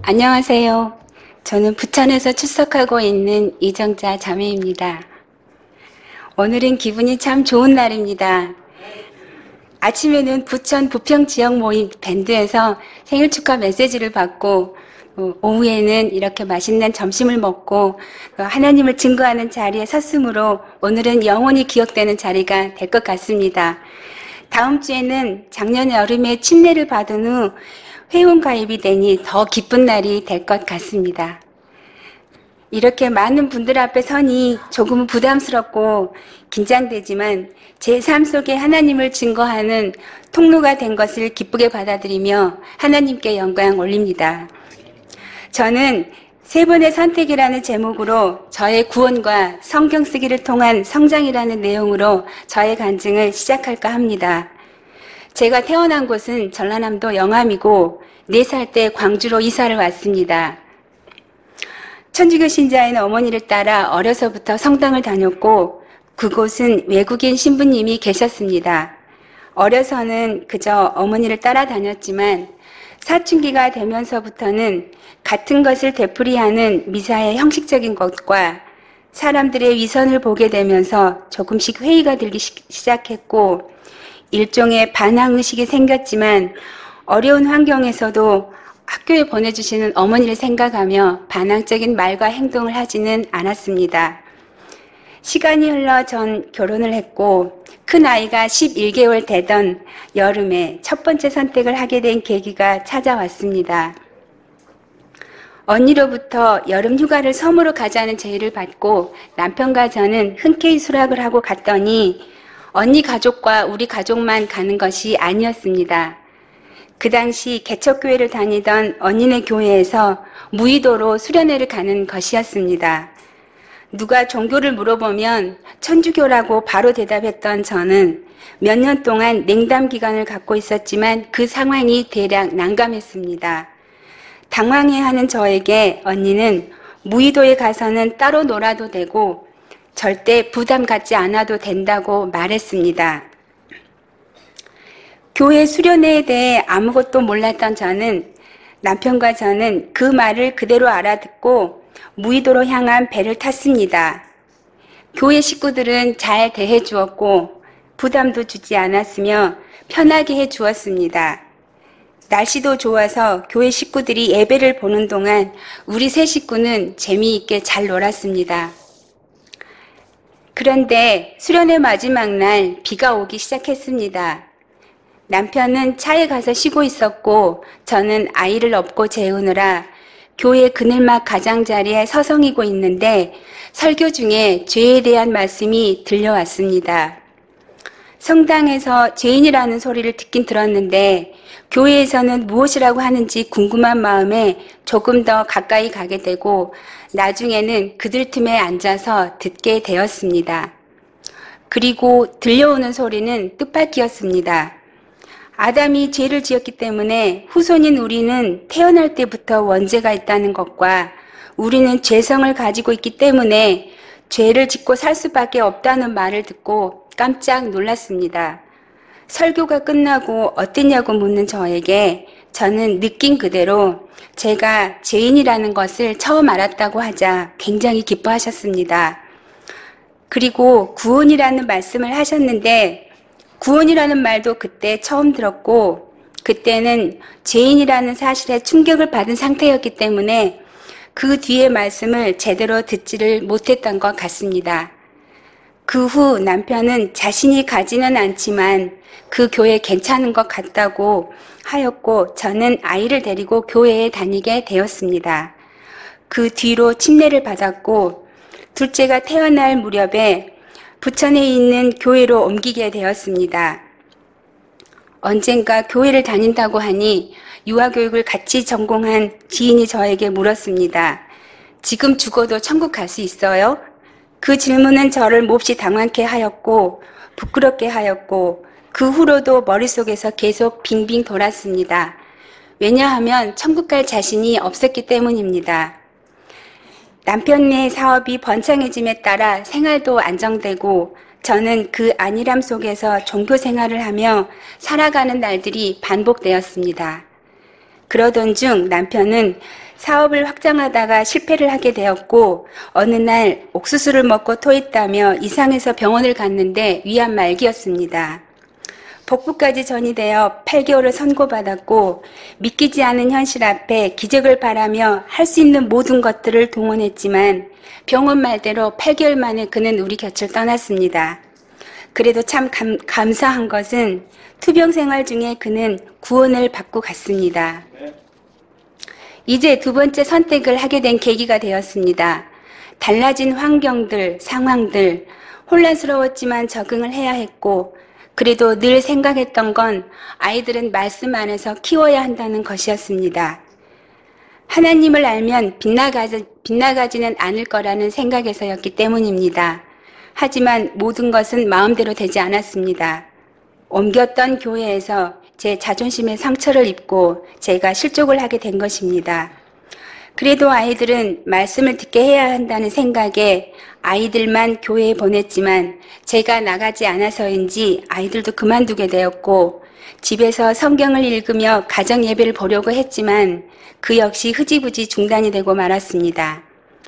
안녕하세요. 저는 부천에서 출석하고 있는 이정자 자매입니다. 오늘은 기분이 참 좋은 날입니다. 아침에는 부천 부평 지역 모임 밴드에서 생일 축하 메시지를 받고 오후에는 이렇게 맛있는 점심을 먹고 하나님을 증거하는 자리에 섰으므로 오늘은 영원히 기억되는 자리가 될 것 같습니다. 다음 주에는 작년 여름에 침례를 받은 후 회원 가입이 되니 더 기쁜 날이 될 것 같습니다. 이렇게 많은 분들 앞에 서니 조금은 부담스럽고 긴장되지만 제 삶 속에 하나님을 증거하는 통로가 된 것을 기쁘게 받아들이며 하나님께 영광 올립니다. 저는 세 번의 선택이라는 제목으로 저의 구원과 성경 쓰기를 통한 성장이라는 내용으로 저의 간증을 시작할까 합니다. 제가 태어난 곳은 전라남도 영암이고 4살 때 광주로 이사를 왔습니다. 천주교 신자인 어머니를 따라 어려서부터 성당을 다녔고 그곳은 외국인 신부님이 계셨습니다. 어려서는 그저 어머니를 따라다녔지만 사춘기가 되면서부터는 같은 것을 되풀이하는 미사의 형식적인 것과 사람들의 위선을 보게 되면서 조금씩 회의가 들기 시작했고 일종의 반항의식이 생겼지만 어려운 환경에서도 학교에 보내주시는 어머니를 생각하며 반항적인 말과 행동을 하지는 않았습니다. 시간이 흘러 전 결혼을 했고 큰아이가 11개월 되던 여름에 첫 번째 선택을 하게 된 계기가 찾아왔습니다. 언니로부터 여름 휴가를 섬으로 가자는 제의를 받고 남편과 저는 흔쾌히 수락을 하고 갔더니 언니 가족과 우리 가족만 가는 것이 아니었습니다. 그 당시 개척교회를 다니던 언니네 교회에서 무의도로 수련회를 가는 것이었습니다. 누가 종교를 물어보면 천주교라고 바로 대답했던 저는 몇 년 동안 냉담 기간을 갖고 있었지만 그 상황이 대략 난감했습니다. 당황해하는 저에게 언니는 무의도에 가서는 따로 놀아도 되고 절대 부담 갖지 않아도 된다고 말했습니다. 교회 수련회에 대해 아무것도 몰랐던 저는 남편과 저는 그 말을 그대로 알아듣고 무의도로 향한 배를 탔습니다. 교회 식구들은 잘 대해 주었고 부담도 주지 않았으며 편하게 해 주었습니다. 날씨도 좋아서 교회 식구들이 예배를 보는 동안 우리 세 식구는 재미있게 잘 놀았습니다. 그런데 수련회 마지막 날 비가 오기 시작했습니다. 남편은 차에 가서 쉬고 있었고 저는 아이를 업고 재우느라 교회 그늘막 가장자리에 서성이고 있는데 설교 중에 죄에 대한 말씀이 들려왔습니다. 성당에서 죄인이라는 소리를 듣긴 들었는데 교회에서는 무엇이라고 하는지 궁금한 마음에 조금 더 가까이 가게 되고 나중에는 그들 틈에 앉아서 듣게 되었습니다. 그리고 들려오는 소리는 뜻밖이었습니다. 아담이 죄를 지었기 때문에 후손인 우리는 태어날 때부터 원죄가 있다는 것과 우리는 죄성을 가지고 있기 때문에 죄를 짓고 살 수밖에 없다는 말을 듣고 깜짝 놀랐습니다. 설교가 끝나고 어땠냐고 묻는 저에게 저는 느낀 그대로 제가 죄인이라는 것을 처음 알았다고 하자 굉장히 기뻐하셨습니다. 그리고 구원이라는 말씀을 하셨는데 구원이라는 말도 그때 처음 들었고 그때는 죄인이라는 사실에 충격을 받은 상태였기 때문에 그 뒤의 말씀을 제대로 듣지를 못했던 것 같습니다. 그 후 남편은 자신이 가지는 않지만 그 교회 괜찮은 것 같다고 하였고 저는 아이를 데리고 교회에 다니게 되었습니다. 그 뒤로 침례를 받았고 둘째가 태어날 무렵에 부천에 있는 교회로 옮기게 되었습니다. 언젠가 교회를 다닌다고 하니 유아교육을 같이 전공한 지인이 저에게 물었습니다. 지금 죽어도 천국 갈 수 있어요? 그 질문은 저를 몹시 당황케 하였고 부끄럽게 하였고 그 후로도 머릿속에서 계속 빙빙 돌았습니다. 왜냐하면 천국 갈 자신이 없었기 때문입니다. 남편의 사업이 번창해짐에 따라 생활도 안정되고 저는 그 안일함 속에서 종교 생활을 하며 살아가는 날들이 반복되었습니다. 그러던 중 남편은 사업을 확장하다가 실패를 하게 되었고 어느 날 옥수수를 먹고 토했다며 이상해서 병원을 갔는데 위암 말기였습니다. 복부까지 전이되어 8개월을 선고받았고 믿기지 않은 현실 앞에 기적을 바라며 할 수 있는 모든 것들을 동원했지만 병원 말대로 8개월 만에 그는 우리 곁을 떠났습니다. 그래도 참 감사한 것은 투병 생활 중에 그는 구원을 받고 갔습니다. 이제 두 번째 선택을 하게 된 계기가 되었습니다. 달라진 환경들, 상황들, 혼란스러웠지만 적응을 해야 했고 그래도 늘 생각했던 건 아이들은 말씀 안에서 키워야 한다는 것이었습니다. 하나님을 알면 빗나가지는 않을 거라는 생각에서였기 때문입니다. 하지만 모든 것은 마음대로 되지 않았습니다. 옮겼던 교회에서 제 자존심에 상처를 입고 제가 실족을 하게 된 것입니다. 그래도 아이들은 말씀을 듣게 해야 한다는 생각에 아이들만 교회에 보냈지만 제가 나가지 않아서인지 아이들도 그만두게 되었고 집에서 성경을 읽으며 가정 예배를 보려고 했지만 그 역시 흐지부지 중단이 되고 말았습니다.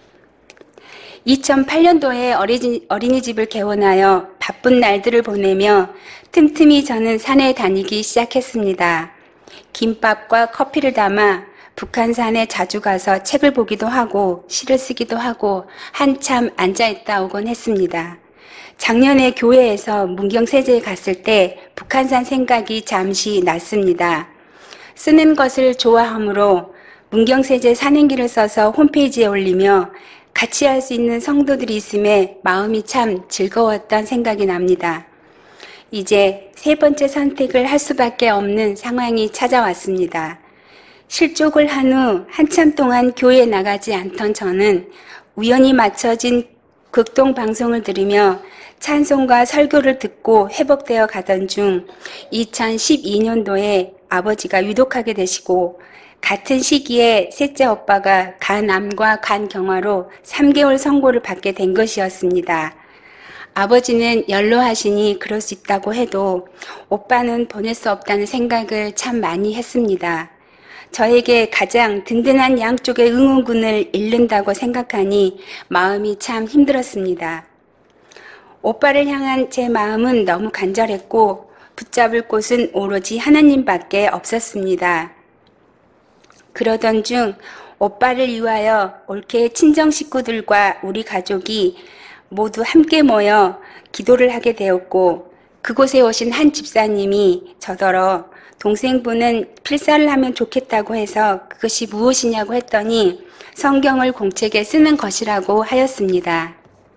2008년도에 어린이집을 개원하여 바쁜 날들을 보내며 틈틈이 저는 산에 다니기 시작했습니다. 김밥과 커피를 담아 북한산에 자주 가서 책을 보기도 하고 시를 쓰기도 하고 한참 앉아있다 오곤 했습니다. 작년에 교회에서 문경세제에 갔을 때 북한산 생각이 잠시 났습니다. 쓰는 것을 좋아하므로 문경세제 산행기를 써서 홈페이지에 올리며 같이 할 수 있는 성도들이 있음에 마음이 참 즐거웠던 생각이 납니다. 이제 세 번째 선택을 할 수밖에 없는 상황이 찾아왔습니다. 실족을 한 후 한참 동안 교회에 나가지 않던 저는 우연히 맞춰진 극동 방송을 들으며 찬송과 설교를 듣고 회복되어 가던 중 2012년도에 아버지가 위독하게 되시고 같은 시기에 셋째 오빠가 간암과 간경화로 3개월 선고를 받게 된 것이었습니다. 아버지는 연로하시니 그럴 수 있다고 해도 오빠는 보낼 수 없다는 생각을 참 많이 했습니다. 저에게 가장 든든한 양쪽의 응원군을 잃는다고 생각하니 마음이 참 힘들었습니다. 오빠를 향한 제 마음은 너무 간절했고 붙잡을 곳은 오로지 하나님밖에 없었습니다. 그러던 중 오빠를 위하여 올케 친정 식구들과 우리 가족이 모두 함께 모여 기도를 하게 되었고 그곳에 오신 한 집사님이 저더러 동생분은 필사를 하면 좋겠다고 해서 그것이 무엇이냐고 했더니 성경을 공책에 쓰는 것이라고 하였습니다.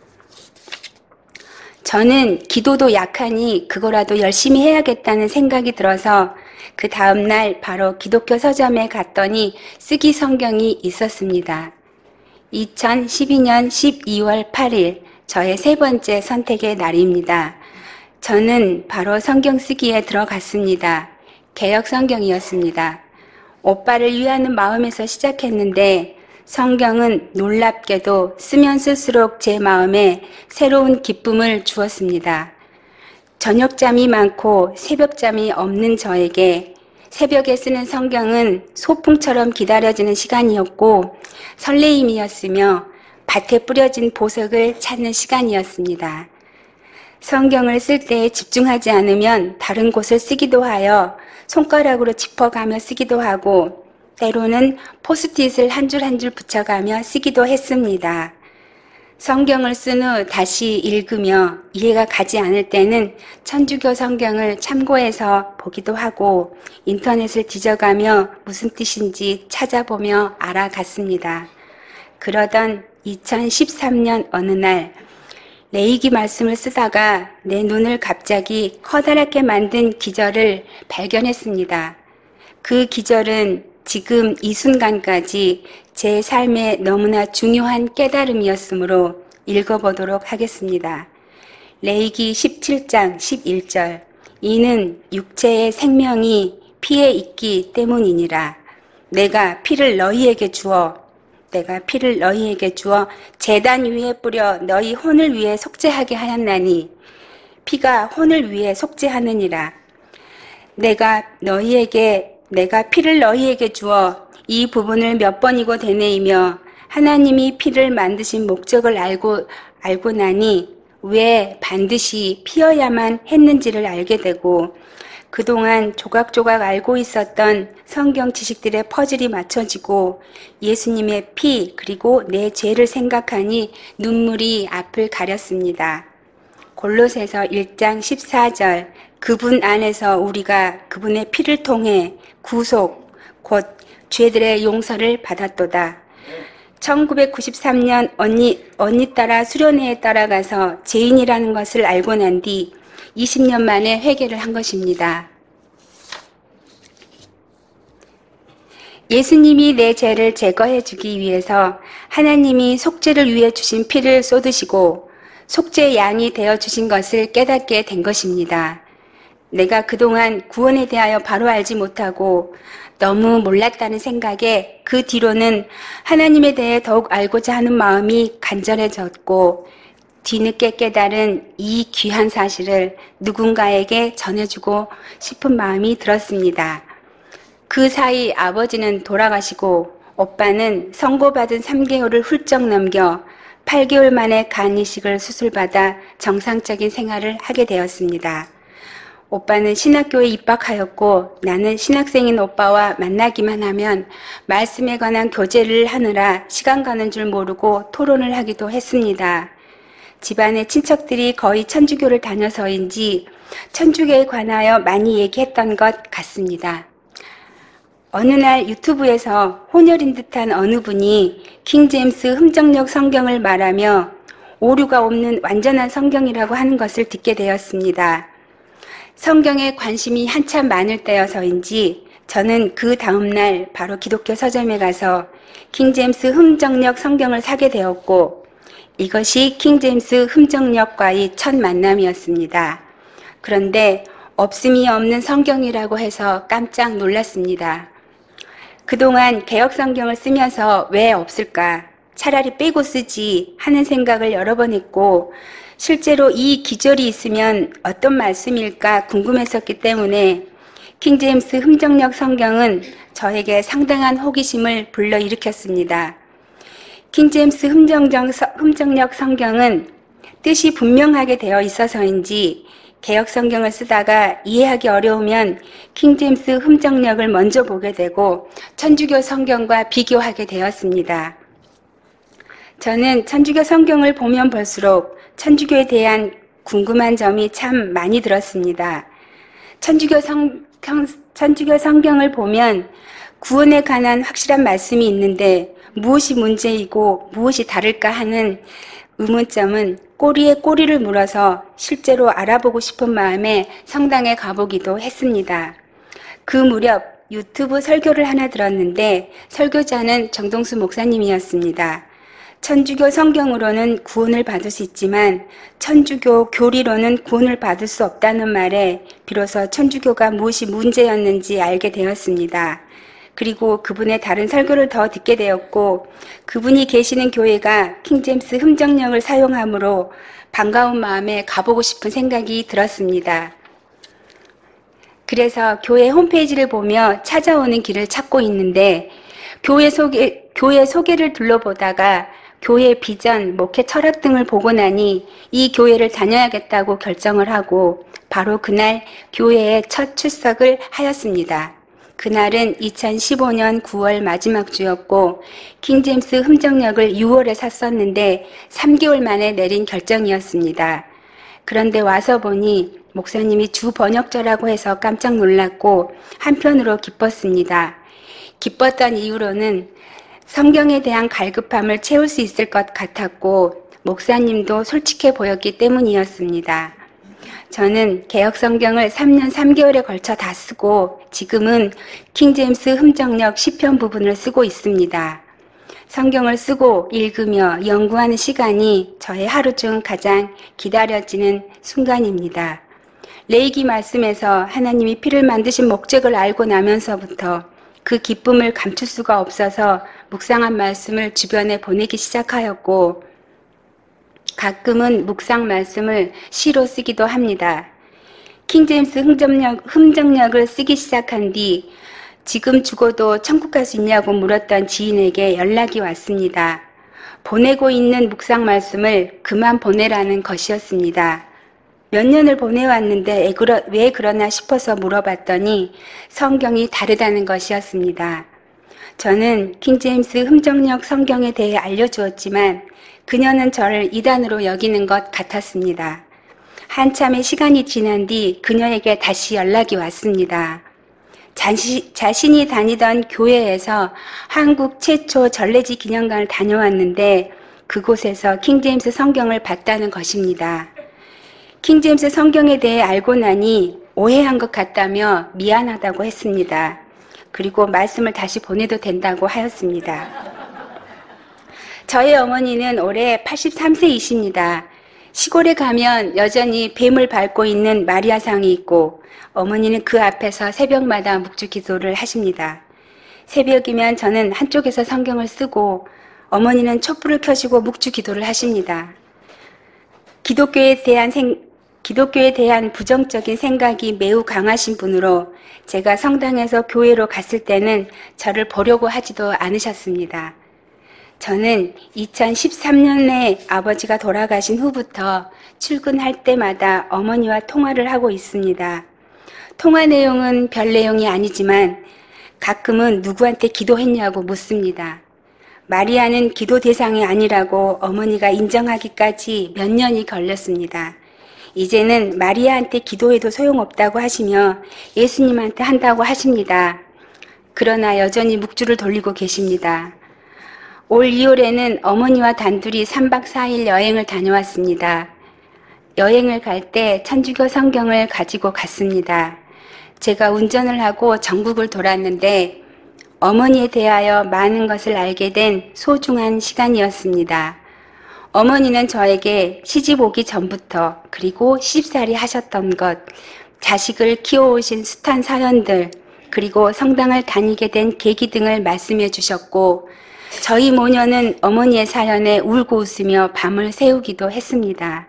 저는 기도도 약하니 그거라도 열심히 해야겠다는 생각이 들어서 그 다음날 바로 기독교 서점에 갔더니 쓰기 성경이 있었습니다. 2012년 12월 8일 저의 세 번째 선택의 날입니다. 저는 바로 성경 쓰기에 들어갔습니다. 개역 성경이었습니다. 오빠를 위하는 마음에서 시작했는데 성경은 놀랍게도 쓰면 쓸수록 제 마음에 새로운 기쁨을 주었습니다. 저녁잠이 많고 새벽잠이 없는 저에게 새벽에 쓰는 성경은 소풍처럼 기다려지는 시간이었고 설레임이었으며 밭에 뿌려진 보석을 찾는 시간이었습니다. 성경을 쓸 때 집중하지 않으면 다른 곳을 쓰기도 하여 손가락으로 짚어가며 쓰기도 하고 때로는 포스트잇을 한 줄 한 줄 붙여가며 쓰기도 했습니다. 성경을 쓴 후 다시 읽으며 이해가 가지 않을 때는 천주교 성경을 참고해서 보기도 하고 인터넷을 뒤져가며 무슨 뜻인지 찾아보며 알아갔습니다. 그러던 2013년 어느 날 레이기 말씀을 쓰다가 내 눈을 갑자기 커다랗게 만든 기절을 발견했습니다. 그 기절은 지금 이 순간까지 제 삶에 너무나 중요한 깨달음이었으므로 읽어보도록 하겠습니다. 레위기 17장 11절 이는 육체의 생명이 피에 있기 때문이니라. 내가 피를 너희에게 주어 제단 위에 뿌려 너희 혼을 위해 속죄하게 하였나니 피가 혼을 위해 속죄하느니라. 내가 너희에게 내가 피를 너희에게 주어 이 부분을 몇 번이고 되뇌이며 하나님이 피를 만드신 목적을 알고 나니 왜 반드시 피어야만 했는지를 알게 되고 그동안 조각조각 알고 있었던 성경 지식들의 퍼즐이 맞춰지고 예수님의 피 그리고 내 죄를 생각하니 눈물이 앞을 가렸습니다. 골로새서 1장 14절 그분 안에서 우리가 그분의 피를 통해 구속 곧 죄들의 용서를 받았도다. 1993년 언니 따라 수련회에 따라가서 죄인이라는 것을 알고 난 뒤 20년 만에 회개를 한 것입니다. 예수님이 내 죄를 제거해 주기 위해서 하나님이 속죄를 위해 주신 피를 쏟으시고 속죄 양이 되어 주신 것을 깨닫게 된 것입니다. 내가 그동안 구원에 대하여 바로 알지 못하고 너무 몰랐다는 생각에 그 뒤로는 하나님에 대해 더욱 알고자 하는 마음이 간절해졌고 뒤늦게 깨달은 이 귀한 사실을 누군가에게 전해주고 싶은 마음이 들었습니다. 그 사이 아버지는 돌아가시고 오빠는 선고받은 3개월을 훌쩍 넘겨 8개월 만에 간 이식을 수술받아 정상적인 생활을 하게 되었습니다. 오빠는 신학교에 입학하였고 나는 신학생인 오빠와 만나기만 하면 말씀에 관한 교제를 하느라 시간 가는 줄 모르고 토론을 하기도 했습니다. 집안의 친척들이 거의 천주교를 다녀서인지 천주교에 관하여 많이 얘기했던 것 같습니다. 어느 날 유튜브에서 혼혈인 듯한 어느 분이 킹제임스 흠정역 성경을 말하며 오류가 없는 완전한 성경이라고 하는 것을 듣게 되었습니다. 성경에 관심이 한참 많을 때여서인지 저는 그 다음날 바로 기독교 서점에 가서 킹제임스 흠정역 성경을 사게 되었고 이것이 킹제임스 흠정역과의 첫 만남이었습니다. 그런데 없음이 없는 성경이라고 해서 깜짝 놀랐습니다. 그동안 개역 성경을 쓰면서 왜 없을까? 차라리 빼고 쓰지 하는 생각을 여러 번 했고 실제로 이 기절이 있으면 어떤 말씀일까 궁금했었기 때문에 킹제임스 흠정역 성경은 저에게 상당한 호기심을 불러일으켰습니다. 킹제임스 흠정역 성경은 뜻이 분명하게 되어 있어서인지 개역 성경을 쓰다가 이해하기 어려우면 킹제임스 흠정역을 먼저 보게 되고 천주교 성경과 비교하게 되었습니다. 저는 천주교 성경을 보면 볼수록 천주교에 대한 궁금한 점이 참 많이 들었습니다. 천주교 성경을 보면 구원에 관한 확실한 말씀이 있는데 무엇이 문제이고 무엇이 다를까 하는 의문점은 꼬리에 꼬리를 물어서 실제로 알아보고 싶은 마음에 성당에 가보기도 했습니다. 그 무렵 유튜브 설교를 하나 들었는데 설교자는 정동수 목사님이었습니다. 천주교 성경으로는 구원을 받을 수 있지만 천주교 교리로는 구원을 받을 수 없다는 말에 비로소 천주교가 무엇이 문제였는지 알게 되었습니다. 그리고 그분의 다른 설교를 더 듣게 되었고 그분이 계시는 교회가 킹제임스 흠정역을 사용하므로 반가운 마음에 가보고 싶은 생각이 들었습니다. 그래서 교회 홈페이지를 보며 찾아오는 길을 찾고 있는데 교회 소개를 둘러보다가 교회 비전, 목회 철학 등을 보고 나니 이 교회를 다녀야겠다고 결정을 하고 바로 그날 교회에 첫 출석을 하였습니다. 그날은 2015년 9월 마지막 주였고 킹제임스 흠정역을 6월에 샀었는데 3개월 만에 내린 결정이었습니다. 그런데 와서 보니 목사님이 주 번역자라고 해서 깜짝 놀랐고 한편으로 기뻤습니다. 기뻤던 이유로는 성경에 대한 갈급함을 채울 수 있을 것 같았고 목사님도 솔직해 보였기 때문이었습니다. 저는 개역 성경을 3년 3개월에 걸쳐 다 쓰고 지금은 킹제임스 흠정역 시편 부분을 쓰고 있습니다. 성경을 쓰고 읽으며 연구하는 시간이 저의 하루 중 가장 기다려지는 순간입니다. 레위기 말씀에서 하나님이 피를 만드신 목적을 알고 나면서부터 그 기쁨을 감출 수가 없어서 묵상한 말씀을 주변에 보내기 시작하였고 가끔은 묵상 말씀을 시로 쓰기도 합니다. 킹제임스 흠정역을 쓰기 시작한 뒤 지금 죽어도 천국 갈 수 있냐고 물었던 지인에게 연락이 왔습니다. 보내고 있는 묵상 말씀을 그만 보내라는 것이었습니다. 몇 년을 보내왔는데 왜 그러나 싶어서 물어봤더니 성경이 다르다는 것이었습니다. 저는 킹제임스 흠정역 성경에 대해 알려주었지만 그녀는 저를 이단으로 여기는 것 같았습니다. 한참의 시간이 지난 뒤 그녀에게 다시 연락이 왔습니다. 자신이 다니던 교회에서 한국 최초 전래지 기념관을 다녀왔는데 그곳에서 킹제임스 성경을 봤다는 것입니다. 킹제임스 성경에 대해 알고 나니 오해한 것 같다며 미안하다고 했습니다. 그리고 말씀을 다시 보내도 된다고 하였습니다. 저희 어머니는 올해 83세이십니다. 시골에 가면 여전히 뱀을 밟고 있는 마리아상이 있고 어머니는 그 앞에서 새벽마다 묵주 기도를 하십니다. 새벽이면 저는 한쪽에서 성경을 쓰고 어머니는 촛불을 켜시고 묵주 기도를 하십니다. 기독교에 대한 부정적인 생각이 매우 강하신 분으로 제가 성당에서 교회로 갔을 때는 저를 보려고 하지도 않으셨습니다. 저는 2013년에 아버지가 돌아가신 후부터 출근할 때마다 어머니와 통화를 하고 있습니다. 통화 내용은 별 내용이 아니지만 가끔은 누구한테 기도했냐고 묻습니다. 마리아는 기도 대상이 아니라고 어머니가 인정하기까지 몇 년이 걸렸습니다. 이제는 마리아한테 기도해도 소용없다고 하시며 예수님한테 한다고 하십니다. 그러나 여전히 묵주를 돌리고 계십니다. 올 2월에는 어머니와 단둘이 3박 4일 여행을 다녀왔습니다. 여행을 갈 때 천주교 성경을 가지고 갔습니다. 제가 운전을 하고 전국을 돌았는데 어머니에 대하여 많은 것을 알게 된 소중한 시간이었습니다. 어머니는 저에게 시집 오기 전부터 그리고 시집살이 하셨던 것, 자식을 키워오신 숱한 사연들, 그리고 성당을 다니게 된 계기 등을 말씀해 주셨고 저희 모녀는 어머니의 사연에 울고 웃으며 밤을 새우기도 했습니다.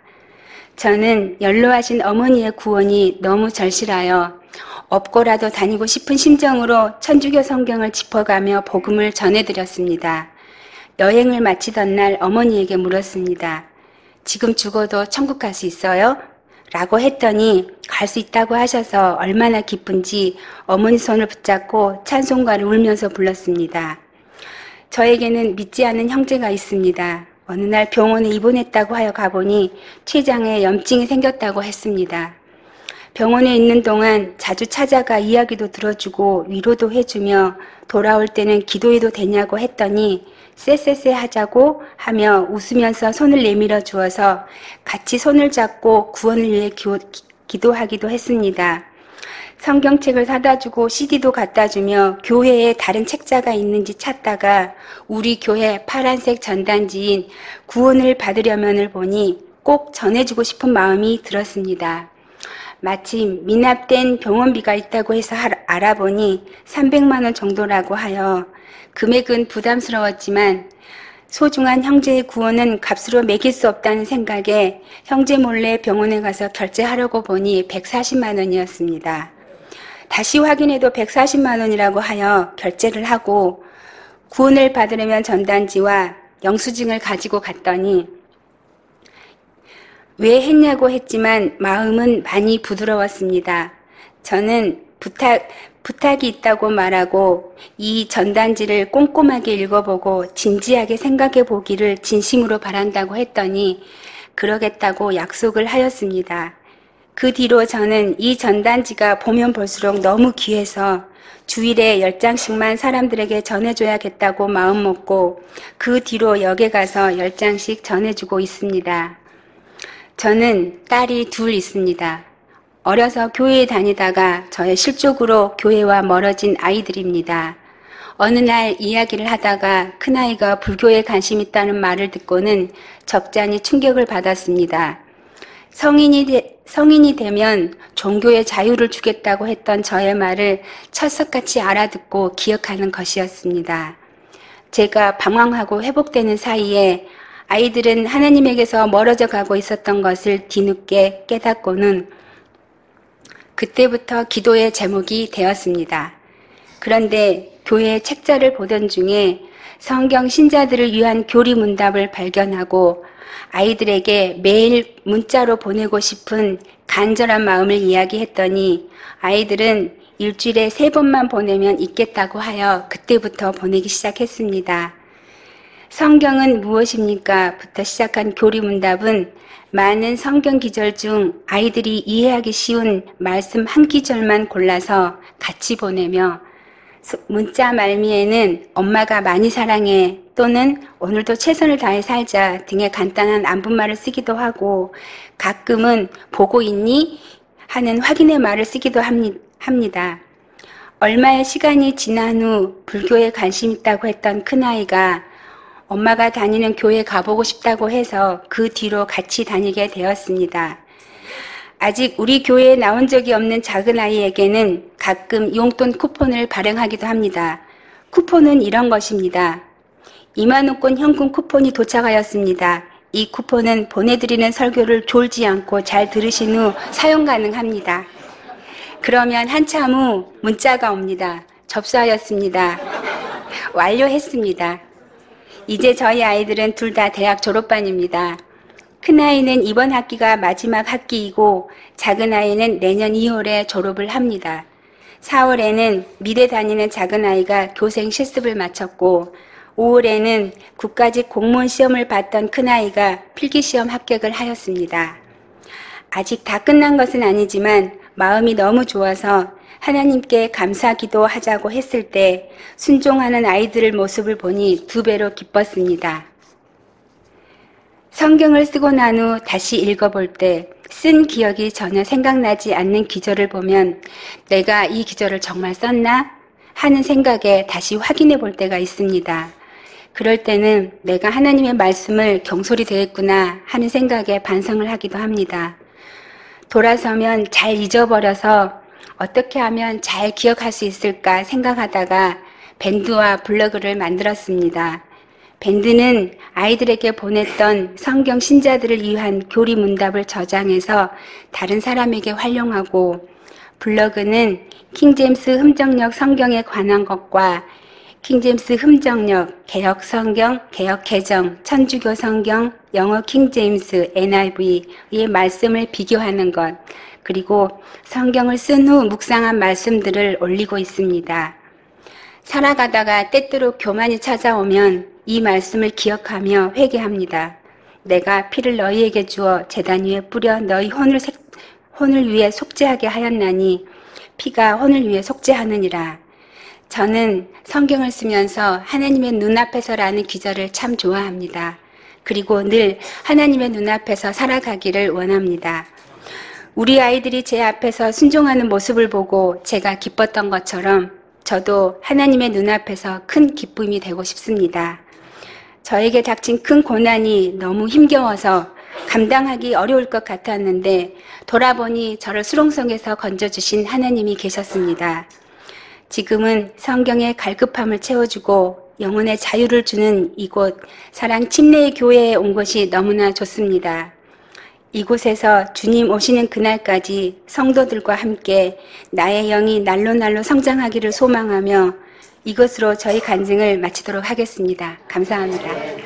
저는 연로하신 어머니의 구원이 너무 절실하여 업고라도 다니고 싶은 심정으로 천주교 성경을 짚어가며 복음을 전해드렸습니다. 여행을 마치던 날 어머니에게 물었습니다. 지금 죽어도 천국 갈 수 있어요? 라고 했더니 갈 수 있다고 하셔서 얼마나 기쁜지 어머니 손을 붙잡고 찬송가를 울면서 불렀습니다. 저에게는 믿지 않는 형제가 있습니다. 어느 날 병원에 입원했다고 하여 가보니 췌장에 염증이 생겼다고 했습니다. 병원에 있는 동안 자주 찾아가 이야기도 들어주고 위로도 해주며 돌아올 때는 기도해도 되냐고 했더니 쎄쎄쎄 하자고 하며 웃으면서 손을 내밀어 주어서 같이 손을 잡고 구원을 위해 기도하기도 했습니다. 성경책을 사다 주고 CD도 갖다 주며 교회에 다른 책자가 있는지 찾다가 우리 교회 파란색 전단지인 구원을 받으려면을 보니 꼭 전해주고 싶은 마음이 들었습니다. 마침 미납된 병원비가 있다고 해서 알아보니 300만 원 정도라고 하여 금액은 부담스러웠지만 소중한 형제의 구원은 값으로 매길 수 없다는 생각에 형제 몰래 병원에 가서 결제하려고 보니 140만 원이었습니다. 다시 확인해도 140만 원이라고 하여 결제를 하고 구원을 받으려면 전단지와 영수증을 가지고 갔더니 왜 했냐고 했지만 마음은 많이 부드러웠습니다. 저는 부탁이 있다고 말하고 이 전단지를 꼼꼼하게 읽어보고 진지하게 생각해 보기를 진심으로 바란다고 했더니 그러겠다고 약속을 하였습니다. 그 뒤로 저는 이 전단지가 보면 볼수록 너무 귀해서 주일에 10장씩만 사람들에게 전해줘야겠다고 마음먹고 그 뒤로 역에 가서 10장씩 전해주고 있습니다. 저는 딸이 둘 있습니다. 어려서 교회에 다니다가 저의 실족으로 교회와 멀어진 아이들입니다. 어느 날 이야기를 하다가 큰아이가 불교에 관심 있다는 말을 듣고는 적잖이 충격을 받았습니다. 성인이 되면 종교의 자유를 주겠다고 했던 저의 말을 철석같이 알아듣고 기억하는 것이었습니다. 제가 방황하고 회복되는 사이에 아이들은 하나님에게서 멀어져 가고 있었던 것을 뒤늦게 깨닫고는 그때부터 기도의 제목이 되었습니다. 그런데 교회 책자를 보던 중에 성경 신자들을 위한 교리 문답을 발견하고 아이들에게 매일 문자로 보내고 싶은 간절한 마음을 이야기했더니 아이들은 일주일에 3번만 보내면 읽겠다고 하여 그때부터 보내기 시작했습니다. 성경은 무엇입니까? 부터 시작한 교리 문답은 많은 성경 기절 중 아이들이 이해하기 쉬운 말씀 한 기절만 골라서 같이 보내며 문자 말미에는 엄마가 많이 사랑해 또는 오늘도 최선을 다해 살자 등의 간단한 안부말을 쓰기도 하고 가끔은 보고 있니? 하는 확인의 말을 쓰기도 합니다. 얼마의 시간이 지난 후 불교에 관심 있다고 했던 큰아이가 엄마가 다니는 교회 가보고 싶다고 해서 그 뒤로 같이 다니게 되었습니다. 아직 우리 교회에 나온 적이 없는 작은 아이에게는 가끔 용돈 쿠폰을 발행하기도 합니다. 쿠폰은 이런 것입니다. 2만원권 현금 쿠폰이 도착하였습니다. 이 쿠폰은 보내드리는 설교를 졸지 않고 잘 들으신 후 사용 가능합니다. 그러면 한참 후 문자가 옵니다. 접수하였습니다. 완료했습니다. 이제 저희 아이들은 둘 다 대학 졸업반입니다. 큰아이는 이번 학기가 마지막 학기이고 작은아이는 내년 2월에 졸업을 합니다. 4월에는 미대 다니는 작은아이가 교생 실습을 마쳤고 5월에는 국가직 공무원 시험을 봤던 큰아이가 필기시험 합격을 하였습니다. 아직 다 끝난 것은 아니지만 마음이 너무 좋아서 하나님께 감사기도 하자고 했을 때 순종하는 아이들의 모습을 보니 2배로 기뻤습니다. 성경을 쓰고 난 후 다시 읽어볼 때 쓴 기억이 전혀 생각나지 않는 기절을 보면 내가 이 기절을 정말 썼나? 하는 생각에 다시 확인해 볼 때가 있습니다. 그럴 때는 내가 하나님의 말씀을 경솔히 대했구나 하는 생각에 반성을 하기도 합니다. 돌아서면 잘 잊어버려서 어떻게 하면 잘 기억할 수 있을까 생각하다가 밴드와 블로그를 만들었습니다. 밴드는 아이들에게 보냈던 성경 신자들을 위한 교리 문답을 저장해서 다른 사람에게 활용하고 블로그는 킹제임스 흠정역 성경에 관한 것과 킹제임스 흠정역, 개역 성경, 개역 개정, 천주교 성경, 영어 킹제임스, NIV의 말씀을 비교하는 것, 그리고 성경을 쓴 후 묵상한 말씀들을 올리고 있습니다. 살아가다가 때때로 교만이 찾아오면 이 말씀을 기억하며 회개합니다. 내가 피를 너희에게 주어 제단 위에 뿌려 너희 혼을 위해 속죄하게 하였나니 피가 혼을 위해 속죄하느니라. 저는 성경을 쓰면서 하나님의 눈앞에서라는 기절을 참 좋아합니다. 그리고 늘 하나님의 눈앞에서 살아가기를 원합니다. 우리 아이들이 제 앞에서 순종하는 모습을 보고 제가 기뻤던 것처럼 저도 하나님의 눈앞에서 큰 기쁨이 되고 싶습니다. 저에게 닥친 큰 고난이 너무 힘겨워서 감당하기 어려울 것 같았는데 돌아보니 저를 수렁성에서 건져주신 하나님이 계셨습니다. 지금은 성경의 갈급함을 채워주고 영혼의 자유를 주는 이곳 사랑 침례의 교회에 온 것이 너무나 좋습니다. 이곳에서 주님 오시는 그날까지 성도들과 함께 나의 영이 날로 성장하기를 소망하며 이것으로 저희 간증을 마치도록 하겠습니다. 감사합니다.